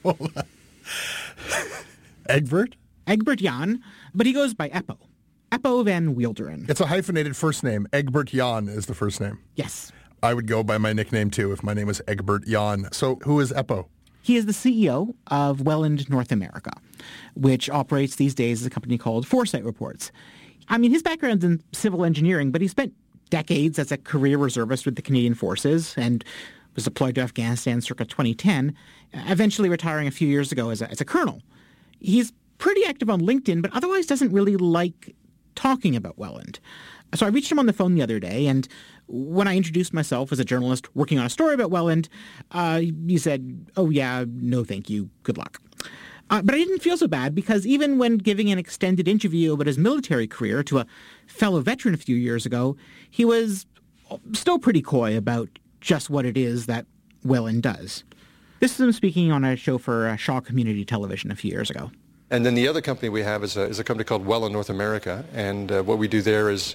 Egbert? Egbert Jan, but he goes by Eppo. Eppo van Wielderen. It's a hyphenated first name. Egbert Jan is the first name. Yes. I would go by my nickname too if my name was Egbert Jan. So who is Eppo? He is the CEO of Welland North America, which operates these days as a company called Foresight Reports. I mean, his background's in civil engineering, but he spent decades as a career reservist with the Canadian Forces and was deployed to Afghanistan circa 2010, eventually retiring a few years ago as a colonel. He's pretty active on LinkedIn, but otherwise doesn't really like talking about Welland. So I reached him on the phone the other day, and when I introduced myself as a journalist working on a story about Welland, he said, "Oh yeah, no thank you, good luck." But I didn't feel so bad because even when giving an extended interview about his military career to a fellow veteran a few years ago, he was still pretty coy about just what it is that Welland does. This is him speaking on a show for Shaw Community Television a few years ago. And then the other company we have is a company called Welland North America, and what we do there is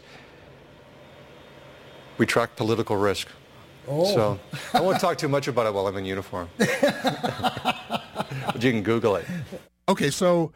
we track political risk. Oh. So I won't talk too much about it while I'm in uniform. But you can Google it. Okay, so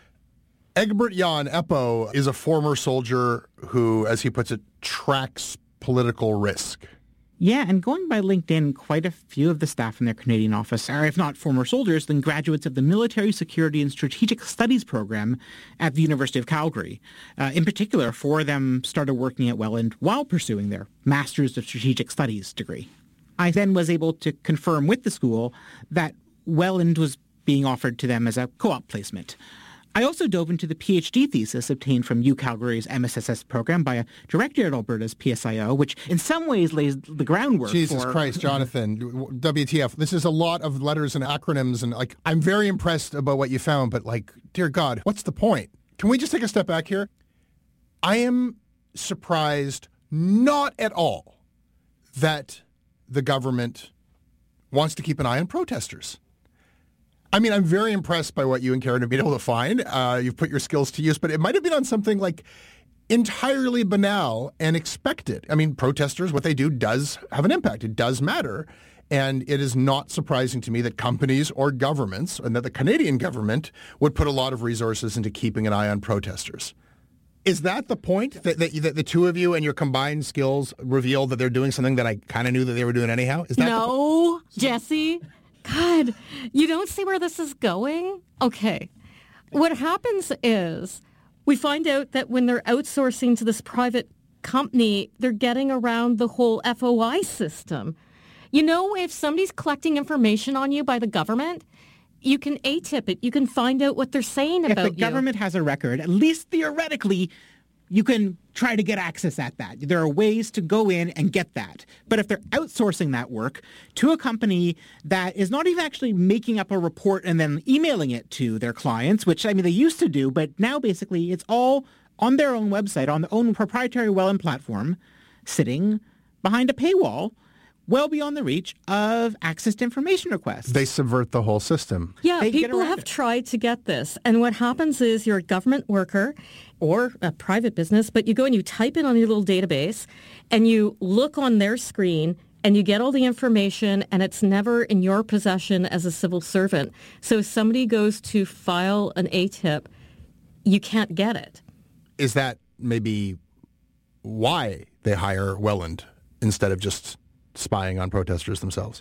Egbert Jan Eppo is a former soldier who, as he puts it, tracks political risk. Yeah, and going by LinkedIn, quite a few of the staff in their Canadian office are, if not former soldiers, then graduates of the Military Security and Strategic Studies program at the University of Calgary. In particular, 4 of them started working at Welland while pursuing their Masters of Strategic Studies degree. I then was able to confirm with the school that Welland was being offered to them as a co-op placement. I also dove into the PhD thesis obtained from UCalgary's MSSS program by a director at Alberta's PSIO, which in some ways lays the groundwork Jesus for... Christ, Jonathan, WTF. This is a lot of letters and acronyms, and I'm very impressed about what you found, but dear God, what's the point? Can we just take a step back here? I am surprised not at all that the government wants to keep an eye on protesters. I mean, I'm very impressed by what you and Karen have been able to find. You've put your skills to use, but it might have been on something entirely banal and expected. I mean, protesters, what they do does have an impact. It does matter. And it is not surprising to me that companies or governments, and that the Canadian government would put a lot of resources into keeping an eye on protesters. Is that the point, that the two of you and your combined skills reveal that they're doing something that I kind of knew that they were doing anyhow? Is that No, Jesse. God, you don't see where this is going? Okay. What happens is we find out that when they're outsourcing to this private company, they're getting around the whole FOI system. You know, if somebody's collecting information on you by the government, you can ATIP it. You can find out what they're saying about you. If the government has a record, at least theoretically, you can try to get access at that. There are ways to go in and get that. But if they're outsourcing that work to a company that is not even actually making up a report and then emailing it to their clients, which, I mean, they used to do, but now basically it's all on their own website, on their own proprietary Welland platform, sitting behind a paywall, well beyond the reach of access to information requests. They subvert the whole system. Yeah, people have tried to get this. And what happens is you're a government worker or a private business, but you go and you type it on your little database and you look on their screen and you get all the information and it's never in your possession as a civil servant. So if somebody goes to file an ATIP, you can't get it. Is that maybe why they hire Welland instead of just spying on protesters themselves?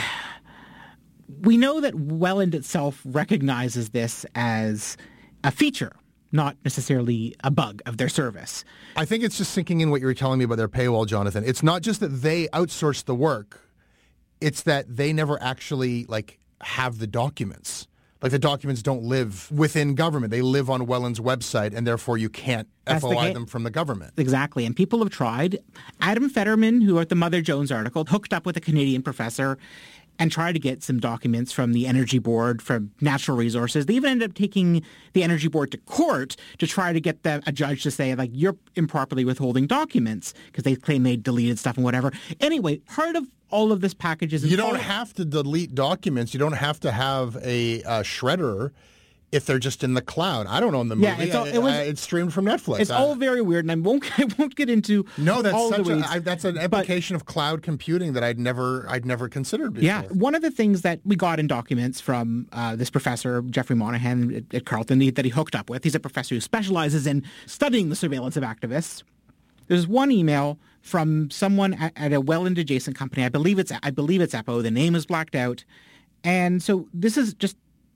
We know that Welland itself recognizes this as a feature, not necessarily a bug of their service. I think it's just sinking in what you were telling me about their paywall, Jonathan. It's not just that they outsource the work. It's that they never actually have the documents. The documents don't live within government. They live on Welland's website, and therefore you can't FOI them from the government. Exactly. And people have tried. Adam Fetterman, who wrote the Mother Jones article, hooked up with a Canadian professor and tried to get some documents from the Energy Board, from Natural Resources. They even ended up taking the Energy Board to court to try to get a judge to say, you're improperly withholding documents because they claim they deleted stuff and whatever. Anyway, part of all of this package is... You don't have to delete documents. You don't have to have a shredder if they're just in the cloud. I don't own the movie. Yeah, it's streamed from Netflix. It's all very weird, and I won't get into that's all the weeds. That's an application of cloud computing that I'd never considered before. Yeah, one of the things that we got in documents from this professor, Jeffrey Monahan at Carleton, that he hooked up with. He's a professor who specializes in studying the surveillance of activists. There's one email from someone at a Welland adjacent company. I believe it's EPO. The name is blacked out, and so this is just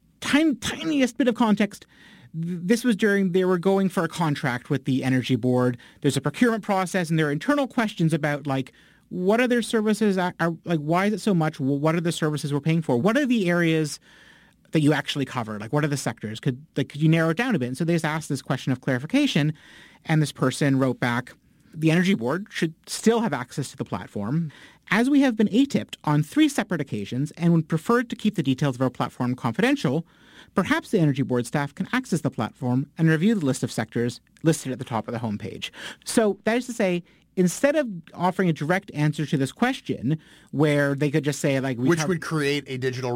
tiniest bit of context. This was during they were going for a contract with the Energy Board. There's a procurement process, and there are internal questions about like what other services are like. Why is it so much? What are the services we're paying for? What are the areas that you actually cover? Like, what are the sectors? Could you narrow it down a bit? And so they just asked this question of clarification, and this person wrote back, the Energy Board should still have access to the platform, as we have been ATIP'd on 3 separate occasions and would prefer to keep the details of our platform confidential. Perhaps the Energy Board staff can access the platform and review the list of sectors listed at the top of the homepage. So that is to say, instead of offering a direct answer to this question, where they could just say like, which would create a digital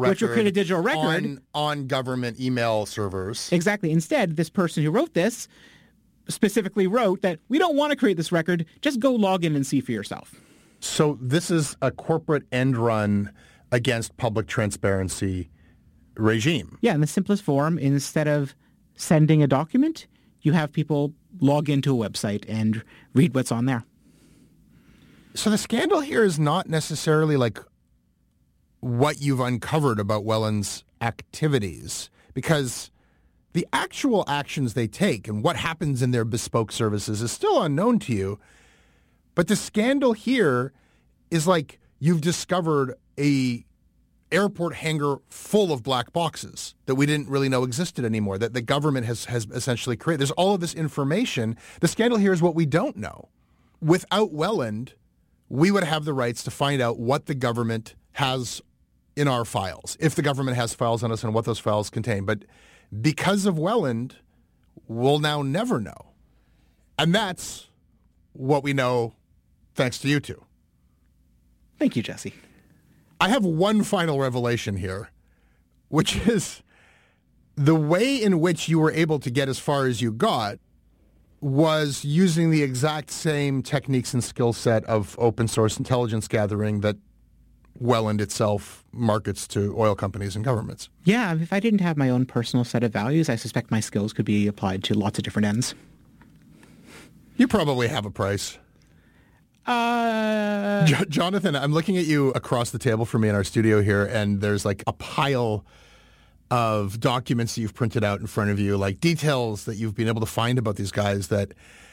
record on government email servers. Exactly. Instead, this person who wrote this specifically wrote that we don't want to create this record. Just go log in and see for yourself. So this is a corporate end run against public transparency regime. Yeah, in the simplest form, instead of sending a document, you have people log into a website and read what's on there. So the scandal here is not necessarily like what you've uncovered about Welland's activities, because the actual actions they take and what happens in their bespoke services is still unknown to you. But the scandal here is like you've discovered a airport hangar full of black boxes that we didn't really know existed anymore, that the government has essentially created. There's all of this information. The scandal here is what we don't know. Without Welland, we would have the rights to find out what the government has in our files, if the government has files on us and what those files contain. But because of Welland, we'll now never know. And that's what we know thanks to you two. Thank you, Jesse. I have one final revelation here, which is the way in which you were able to get as far as you got was using the exact same techniques and skill set of open source intelligence gathering that Welland itself markets to oil companies and governments. Yeah, if I didn't have my own personal set of values, I suspect my skills could be applied to lots of different ends. You probably have a price. Jonathan, I'm looking at you across the table from me in our studio here, and there's like a pile of documents that you've printed out in front of you, like details that you've been able to find about these guys that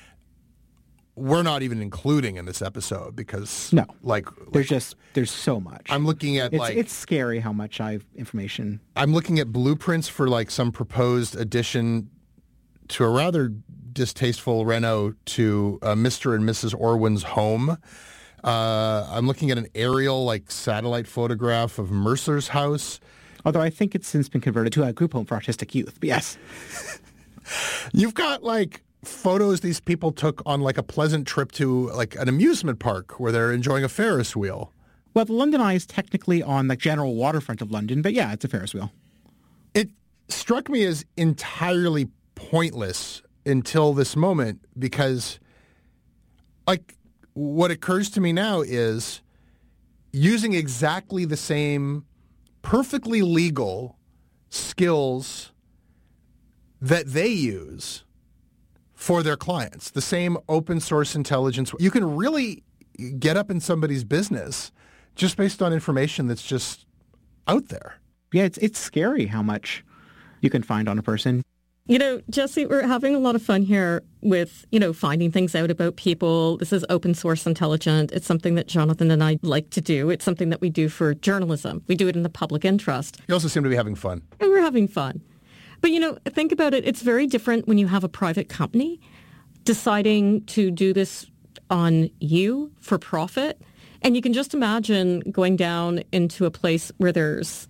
we're not even including in this episode because there's so much. I'm looking at it's scary how much information. I'm looking at blueprints for like some proposed addition to a rather distasteful reno to Mr. and Mrs. Orwin's home. I'm looking at an aerial like satellite photograph of Mercer's house. Although I think it's since been converted to a group home for autistic youth. But yes. You've got like photos these people took on like a pleasant trip to like an amusement park where they're enjoying a Ferris wheel. Well, the London Eye is technically on the general waterfront of London, but yeah, it's a Ferris wheel. It struck me as entirely pointless until this moment because like what occurs to me now is using exactly the same perfectly legal skills that they use for their clients, the same open source intelligence. You can really get up in somebody's business just based on information that's just out there. Yeah, it's scary how much you can find on a person. You know, Jesse, we're having a lot of fun here with, finding things out about people. This is open source intelligence. It's something that Jonathan and I like to do. It's something that we do for journalism. We do it in the public interest. You also seem to be having fun. And we're having fun. But, think about it. It's very different when you have a private company deciding to do this on you for profit. And you can just imagine going down into a place where there's,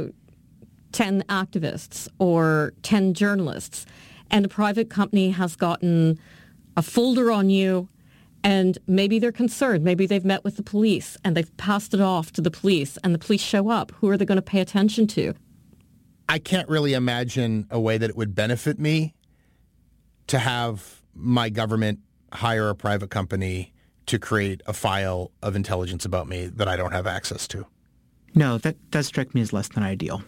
10 activists or 10 journalists, and a private company has gotten a folder on you, and maybe they're concerned. Maybe they've met with the police and they've passed it off to the police, and the police show up. Who are they going to pay attention to? I can't really imagine a way that it would benefit me to have my government hire a private company to create a file of intelligence about me that I don't have access to. No, that does strike me as less than ideal.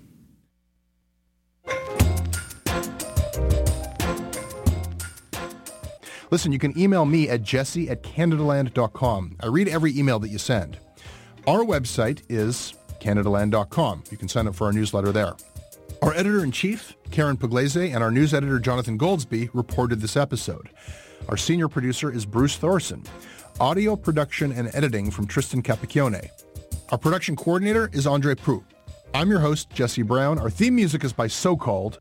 Listen, you can email me at jesse@canadaland.com. I read every email that you send. Our website is canadaland.com. You can sign up for our newsletter there. Our editor-in-chief, Karen Pugliese, and our news editor, Jonathan Goldsby, reported this episode. Our senior producer is Bruce Thorson. Audio production and editing from Tristan Capicchione. Our production coordinator is Andre Proulx. I'm your host, Jesse Brown. Our theme music is by So Called.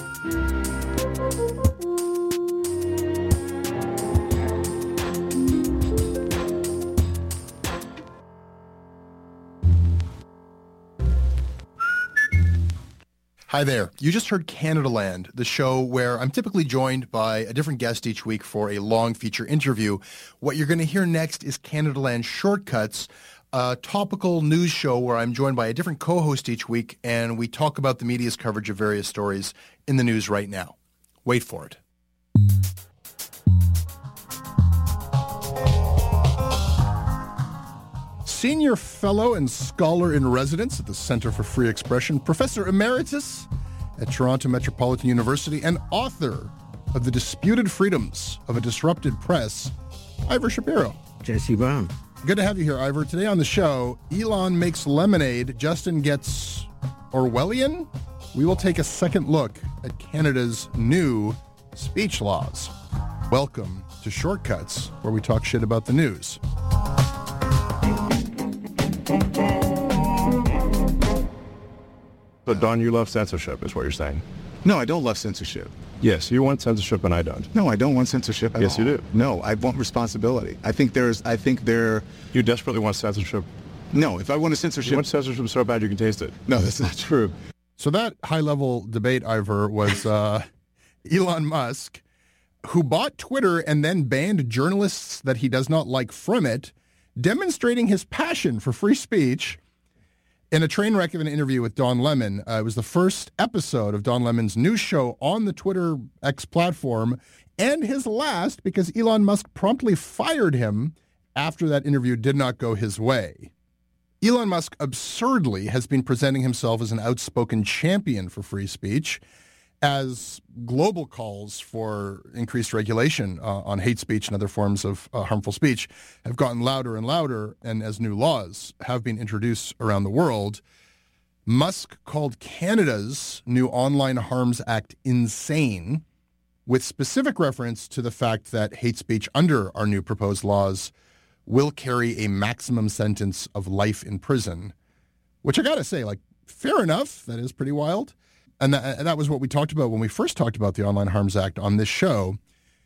Hi there. You just heard Canada Land, the show where I'm typically joined by a different guest each week for a long feature interview. What you're going to hear next is Canada Land Shortcuts, a topical news show where I'm joined by a different co-host each week, and we talk about the media's coverage of various stories in the news right now. Wait for it. Senior Fellow and Scholar in Residence at the Centre for Free Expression, Professor Emeritus at Toronto Metropolitan University, and author of The Disputed Freedoms of a Disrupted Press, Ivor Shapiro. Jesse Brown. Good to have you here, Ivor. Today on the show, Elon makes lemonade, Justin gets Orwellian. We will take a second look at Canada's new speech laws. Welcome to Shortcuts, where we talk shit about the news. So, Don, you love censorship, is what you're saying? No, I don't love censorship. Yes, you want censorship and I don't. No, I don't want censorship at all. Yes, you do. No, I want responsibility. I think there... You desperately want censorship? No, if I want a censorship... You want censorship so bad you can taste it. No, that's not true. So that high-level debate, Ivor, was Elon Musk, who bought Twitter and then banned journalists that he does not like from it, demonstrating his passion for free speech in a train wreck of an interview with Don Lemon. It was the first episode of Don Lemon's news show on the Twitter X platform, and his last because Elon Musk promptly fired him after that interview did not go his way. Elon Musk absurdly has been presenting himself as an outspoken champion for free speech, as global calls for increased regulation on hate speech and other forms of harmful speech have gotten louder and louder, and as new laws have been introduced around the world. Musk called Canada's new Online Harms Act insane, with specific reference to the fact that hate speech under our new proposed laws will carry a maximum sentence of life in prison, which I gotta say, like, fair enough. That is pretty wild. And that was what we talked about when we first talked about the Online Harms Act on this show.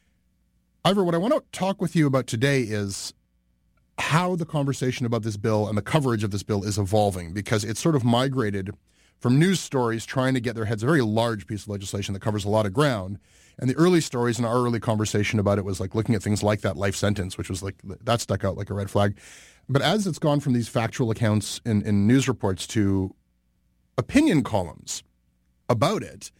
Ivor, what I want to talk with you about today is how the conversation about this bill and the coverage of this bill is evolving, because it's sort of migrated from news stories trying to get their heads a very large piece of legislation that covers a lot of ground. And the early stories in our early conversation about it was like looking at things like that life sentence, which was like, that stuck out like a red flag. But as it's gone from these factual accounts in news reports to opinion columns about it,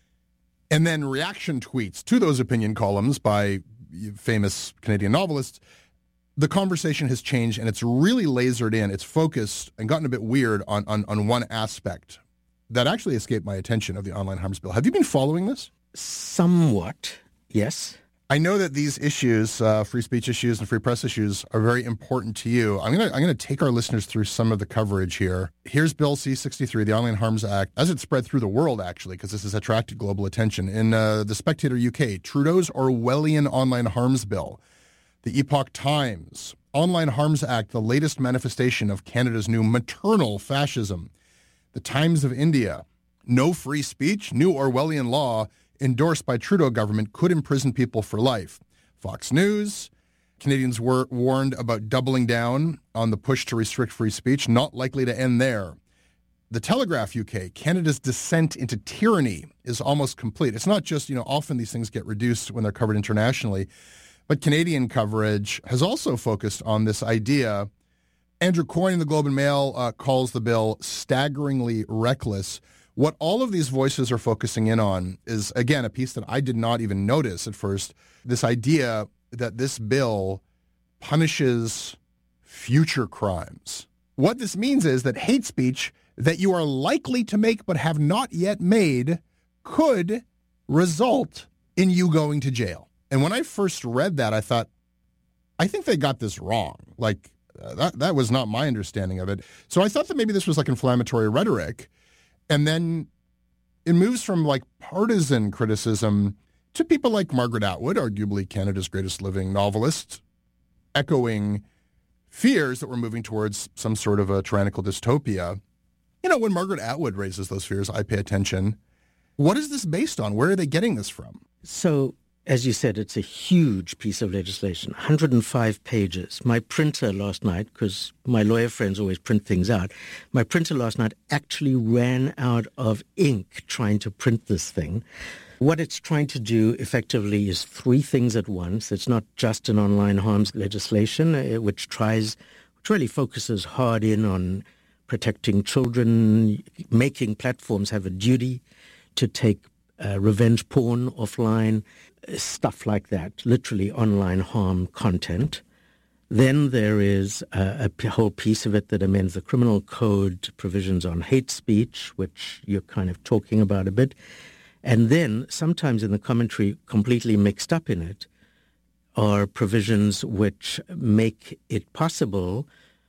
and then reaction tweets to those opinion columns by famous Canadian novelists, the conversation has changed, and it's really lasered in. It's focused and gotten a bit weird on one aspect that actually escaped my attention of the Online Harms Bill. Have you been following this? Somewhat, yes. I know that these issues, free speech issues and free press issues, are very important to you. I'm gonna take our listeners through some of the coverage here. Here's Bill C-63, the Online Harms Act, as it spread through the world, actually, because this has attracted global attention. In The Spectator UK, Trudeau's Orwellian Online Harms Bill. The Epoch Times, Online Harms Act, the latest manifestation of Canada's new maternal fascism. The Times of India, no free speech, new Orwellian law endorsed by Trudeau government could imprison people for life. Fox News, Canadians were warned about doubling down on the push to restrict free speech, not likely to end there. The Telegraph UK, Canada's descent into tyranny is almost complete. It's not just, often these things get reduced when they're covered internationally, but Canadian coverage has also focused on this idea. Andrew Coyne in the Globe and Mail calls the bill staggeringly reckless, What all of these voices are focusing in on is, again, a piece that I did not even notice at first, this idea that this bill punishes future crimes. What this means is that hate speech that you are likely to make but have not yet made could result in you going to jail. And when I first read that, I thought, I think they got this wrong. Like, that was not my understanding of it. So I thought that maybe this was like inflammatory rhetoric. And then it moves from like partisan criticism to people like Margaret Atwood, arguably Canada's greatest living novelist, echoing fears that we're moving towards some sort of a tyrannical dystopia. You know, when Margaret Atwood raises those fears, I pay attention. What is this based on? Where are they getting this from? So, as you said, it's a huge piece of legislation, 105 pages. My printer last night, because my lawyer friends always print things out, my printer last night actually ran out of ink trying to print this thing. What it's trying to do effectively is three things at once. It's not just an online harms legislation, which really focuses hard in on protecting children, making platforms have a duty to take revenge porn offline, stuff like that, literally online harm content. Then there is a whole piece of it that amends the criminal code provisions on hate speech, which you're kind of talking about a bit. And then sometimes in the commentary, completely mixed up in it, are provisions which make it possible,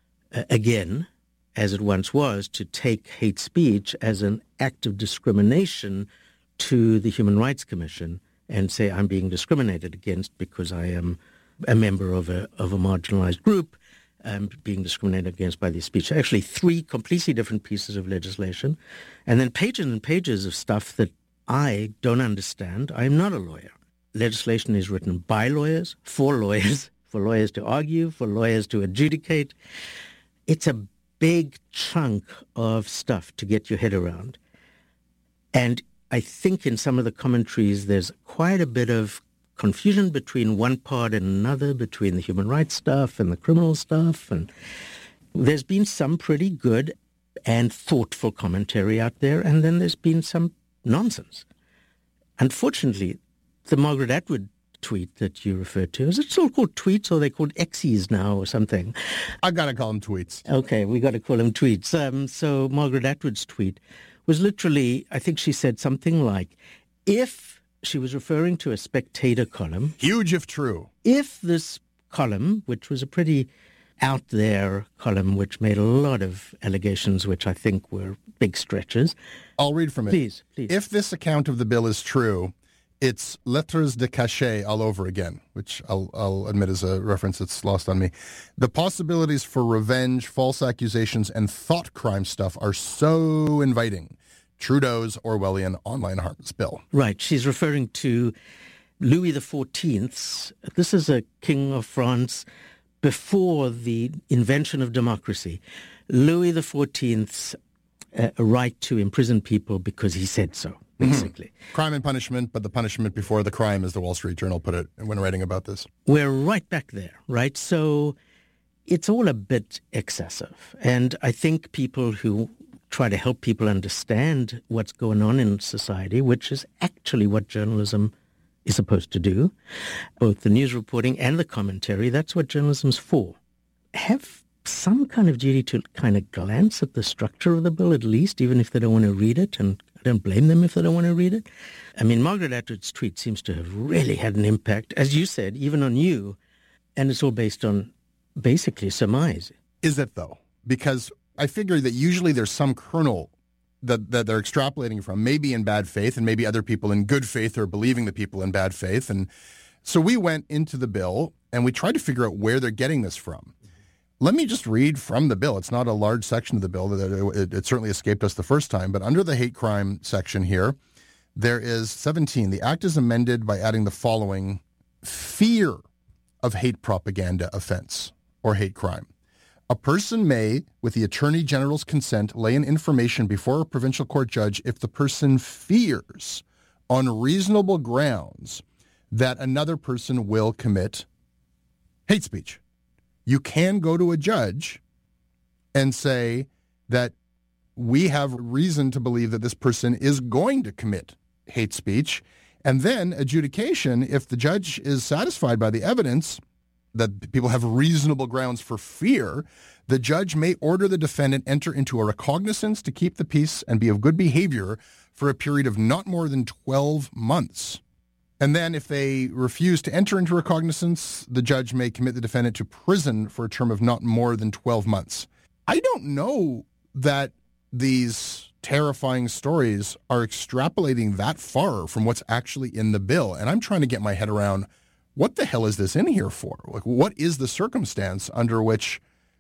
again, as it once was, to take hate speech as an act of discrimination to the Human Rights Commission and say, I'm being discriminated against because I am a member of a marginalized group, being discriminated against by this speech. Actually, three completely different pieces of legislation, and then pages and pages of stuff that I don't understand. I'm not a lawyer. Legislation is written by lawyers, for lawyers to argue, for lawyers to adjudicate. It's a big chunk of stuff to get your head around. And I think in some of the commentaries there's quite a bit of confusion between one part and another, between the human rights stuff and the criminal stuff. And there's been some pretty good and thoughtful commentary out there, and then there's been some nonsense. Unfortunately, the Margaret Atwood tweet that you referred to, is it still called tweets or are they called X's now or something? I got to call them tweets. Okay, we got to call them tweets. So Margaret Atwood's tweet was literally, I think she said something like, if she was referring to a Spectator column. Huge if true. If this column, which was a pretty out there column, which made a lot of allegations, which I think were big stretches. I'll read from it. Please. If this account of the bill is true, it's lettres de cachet all over again, which I'll admit is a reference that's lost on me. The possibilities for revenge, false accusations, and thought crime stuff are so inviting. Trudeau's Orwellian online harms bill. Right. She's referring to Louis XIV. This is a king of France before the invention of democracy. Louis XIV's right to imprison people because he said so, basically. Crime and punishment, but the punishment before the crime, as the Wall Street Journal put it when writing about this. We're right back there, right? So it's all a bit excessive. And I think people who try to help people understand what's going on in society, which is actually what journalism is supposed to do, both the news reporting and the commentary, that's what journalism's for. Have some kind of duty to kind of glance at the structure of the bill at least, even if they don't want to read it, and I don't blame them if they don't want to read it. I mean, Margaret Atwood's tweet seems to have really had an impact, as you said, even on you, and it's all based on basically surmise. Is it, though? Because I figure that usually there's some kernel that they're extrapolating from, maybe in bad faith, and maybe other people in good faith are believing the people in bad faith. And so we went into the bill, and we tried to figure out where they're getting this from. Let me just read from the bill. It's not a large section of the bill. It certainly escaped us the first time. But under the hate crime section here, there is 17. The act is amended by adding the following: fear of hate propaganda offense or hate crime. A person may, with the Attorney General's consent, lay an information before a provincial court judge if the person fears on reasonable grounds that another person will commit hate speech. You can go to a judge and say that we have reason to believe that this person is going to commit hate speech. And then adjudication, if the judge is satisfied by the evidence that people have reasonable grounds for fear, the judge may order the defendant enter into a recognizance to keep the peace and be of good behavior for a period of not more than 12 months. And then if they refuse to enter into recognizance, the judge may commit the defendant to prison for a term of not more than 12 months. I don't know that these terrifying stories are extrapolating that far from what's actually in the bill. And I'm trying to get my head around, what the hell is this in here for? Like, what is the circumstance under which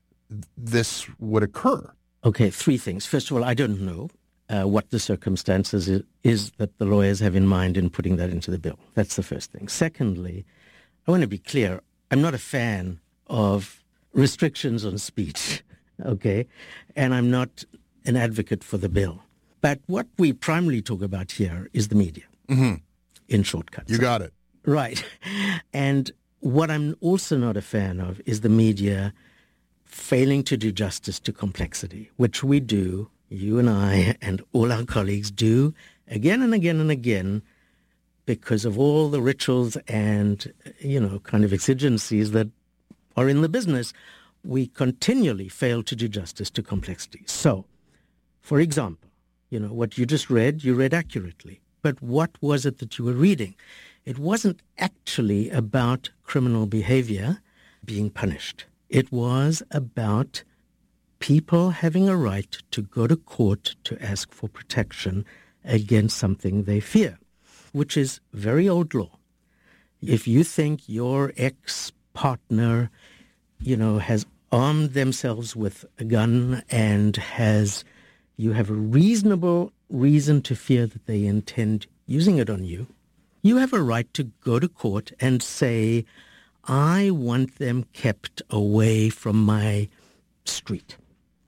this would occur? Okay, three things. First of all, I don't know what the circumstances is that the lawyers have in mind in putting that into the bill. That's the first thing. Secondly, I want to be clear. I'm not a fan of restrictions on speech, okay? And I'm not an advocate for the bill. But what we primarily talk about here is the media, in shortcuts. You got it. Right. And what I'm also not a fan of is the media failing to do justice to complexity, which we do, you and I and all our colleagues do again and again and again because of all the rituals and, kind of exigencies that are in the business. We continually fail to do justice to complexity. So, for example, what you just read, you read accurately. But what was it that you were reading? It wasn't actually about criminal behavior being punished. It was about people having a right to go to court to ask for protection against something they fear, which is very old law. If you think your ex-partner, has armed themselves with a gun and you have a reasonable reason to fear that they intend using it on you, you have a right to go to court and say, I want them kept away from my street.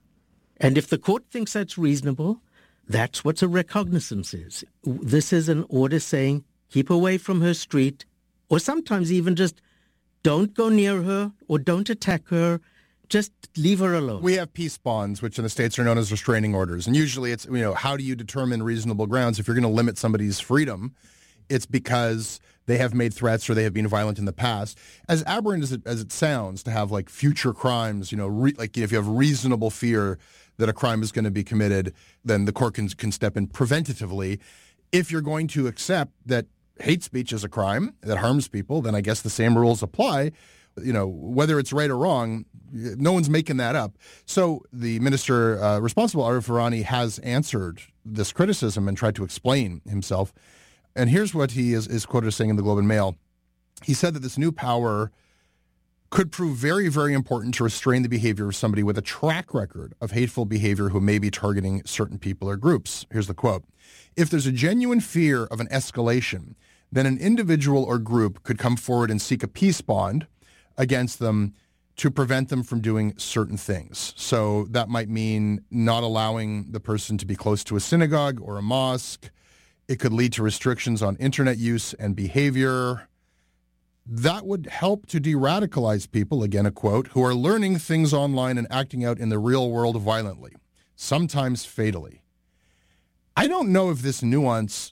And if the court thinks that's reasonable, that's what a recognizance is. This is an order saying, keep away from her street, or sometimes even just don't go near her or don't attack her. Just leave her alone. We have peace bonds, which in the States are known as restraining orders. And usually it's, how do you determine reasonable grounds? If you're going to limit somebody's freedom, it's because they have made threats or they have been violent in the past. As aberrant as it sounds to have like future crimes, if you have reasonable fear that a crime is going to be committed, then the court can step in preventatively. If you're going to accept that hate speech is a crime that harms people, then I guess the same rules apply. Whether it's right or wrong, no one's making that up. So the minister responsible, Arif Virani, has answered this criticism and tried to explain himself. And here's what he is quoted as saying in the Globe and Mail. He said that this new power could prove very, very important to restrain the behavior of somebody with a track record of hateful behavior who may be targeting certain people or groups. Here's the quote. If there's a genuine fear of an escalation, then an individual or group could come forward and seek a peace bond against them to prevent them from doing certain things. So that might mean not allowing the person to be close to a synagogue or a mosque. It could lead to restrictions on internet use and behavior. That would help to de-radicalize people, again a quote, who are learning things online and acting out in the real world violently, sometimes fatally. I don't know if this nuance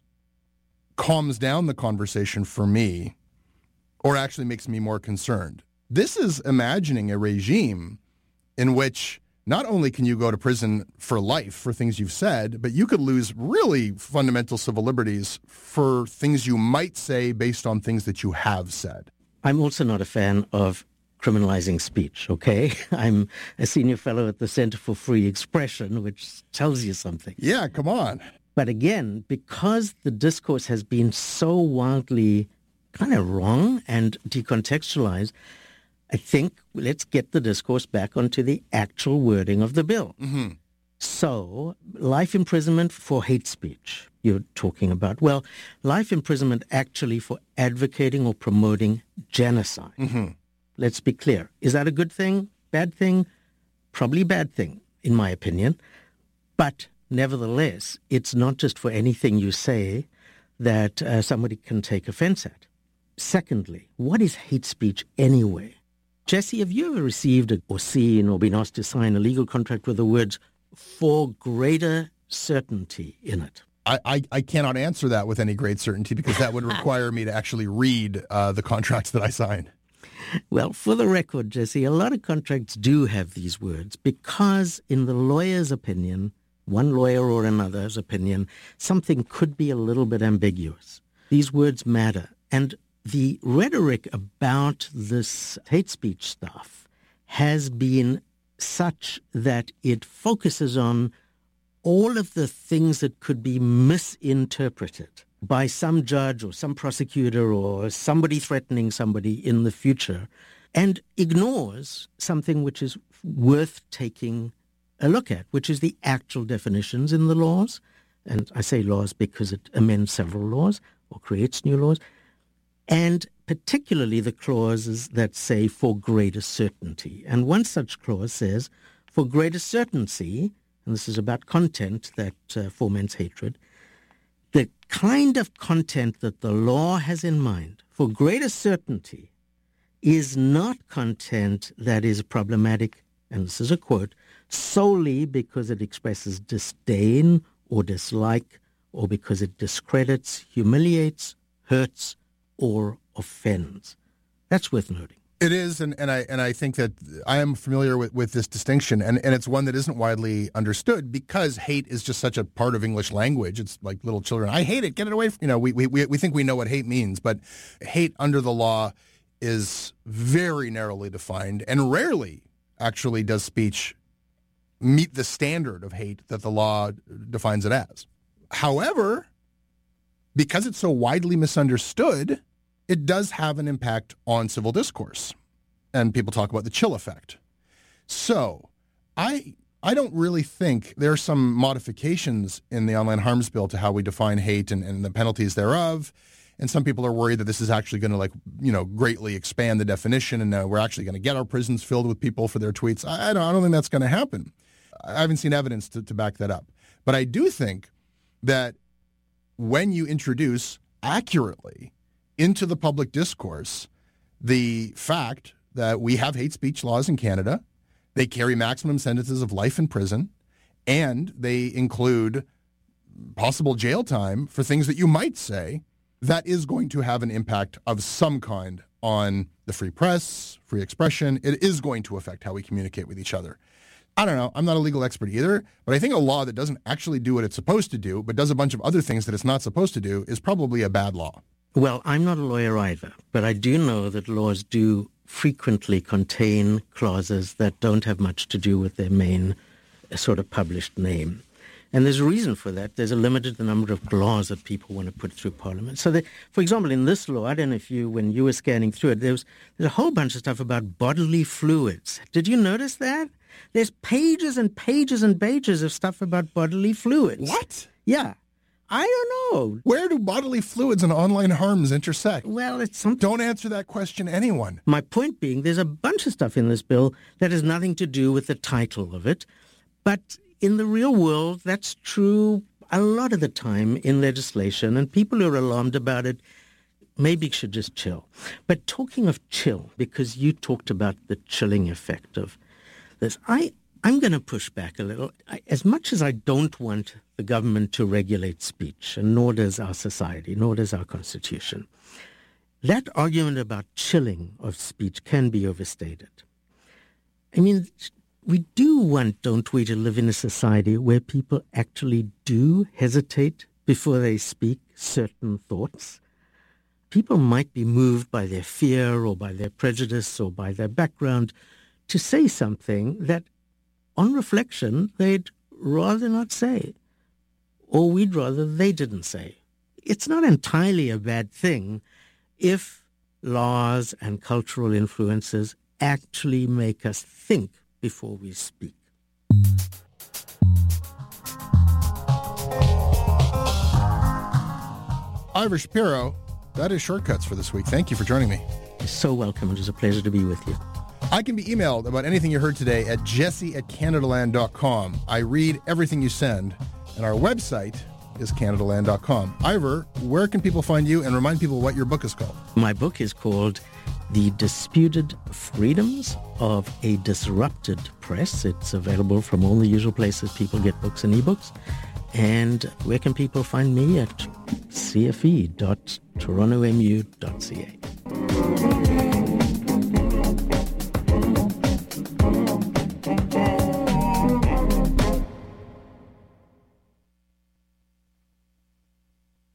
calms down the conversation for me or actually makes me more concerned. This is imagining a regime in which not only can you go to prison for life for things you've said, but you could lose really fundamental civil liberties for things you might say based on things that you have said. I'm also not a fan of criminalizing speech, okay? I'm a senior fellow at the Center for Free Expression, which tells you something. Yeah, come on. But again, because the discourse has been so wildly kind of wrong and decontextualized, I think let's get the discourse back onto the actual wording of the bill. Mm-hmm. So, life imprisonment for hate speech you're talking about. Well, life imprisonment actually for advocating or promoting genocide. Mm-hmm. Let's be clear. Is that a good thing? Bad thing? Probably bad thing, in my opinion. But nevertheless, it's not just for anything you say that somebody can take offense at. Secondly, what is hate speech anyway? Jesse, have you ever received or seen or been asked to sign a legal contract with the words for greater certainty in it. I cannot answer that with any great certainty because that would require me to actually read the contracts that I sign. Well, for the record, Jesse, a lot of contracts do have these words because in the lawyer's opinion, one lawyer or another's opinion, something could be a little bit ambiguous. These words matter. And the rhetoric about this hate speech stuff has been such that it focuses on all of the things that could be misinterpreted by some judge or some prosecutor or somebody threatening somebody in the future, and ignores something which is worth taking a look at, which is the actual definitions in the laws. And I say laws because it amends several laws or creates new laws, and particularly the clauses that say for greater certainty. And one such clause says, for greater certainty, and this is about content that foments hatred, the kind of content that the law has in mind for greater certainty is not content that is problematic, and this is a quote, solely because it expresses disdain or dislike or because it discredits, humiliates, hurts, or offends. That's worth noting. It is, and I think that I am familiar with this distinction, and it's one that isn't widely understood because hate is just such a part of English language. It's like little children. I hate it. Get it away from, we think we know what hate means, but hate under the law is very narrowly defined and rarely actually does speech meet the standard of hate that the law defines it as. However, because it's so widely misunderstood, it does have an impact on civil discourse. And people talk about the chill effect. So I don't really think there are some modifications in the Online Harms Bill to how we define hate and the penalties thereof. And some people are worried that this is actually going to greatly expand the definition and we're actually going to get our prisons filled with people for their tweets. I don't think that's going to happen. I haven't seen evidence to back that up. But I do think that when you introduce accurately into the public discourse the fact that we have hate speech laws in Canada, they carry maximum sentences of life in prison, and they include possible jail time for things that you might say, that is going to have an impact of some kind on the free press, free expression. It is going to affect how we communicate with each other. I don't know. I'm not a legal expert either, but I think a law that doesn't actually do what it's supposed to do, but does a bunch of other things that it's not supposed to do, is probably a bad law. Well, I'm not a lawyer either, but I do know that laws do frequently contain clauses that don't have much to do with their main sort of published name. And there's a reason for that. There's a limited number of laws that people want to put through Parliament. So, for example, in this law, I don't know if when you were scanning through it, there's a whole bunch of stuff about bodily fluids. Did you notice that? There's pages and pages and pages of stuff about bodily fluids. What? Yeah. I don't know. Where do bodily fluids and online harms intersect? Well, it's something. Don't answer that question, anyone. My point being, there's a bunch of stuff in this bill that has nothing to do with the title of it. But in the real world, that's true a lot of the time in legislation, and people who are alarmed about it maybe should just chill. But talking of chill, because you talked about the chilling effect of this, I'm going to push back a little. As much as I don't want the government to regulate speech, and nor does our society, nor does our Constitution, that argument about chilling of speech can be overstated. I mean, we do want, don't we, to live in a society where people actually do hesitate before they speak certain thoughts. People might be moved by their fear or by their prejudice or by their background to say something that, on reflection, they'd rather not say, or we'd rather they didn't say. It's not entirely a bad thing if laws and cultural influences actually make us think before we speak. Ivor Shapiro, that is Shortcuts for this week. Thank you for joining me. You're so welcome. It was a pleasure to be with you. I can be emailed about anything you heard today at jesse@canadaland.com. I read everything you send, and our website is canadaland.com. Ivor, where can people find you, and remind people what your book is called? My book is called The Disputed Freedoms of a Disrupted Press. It's available from all the usual places people get books and ebooks. And where can people find me? At cfe.torontomu.ca.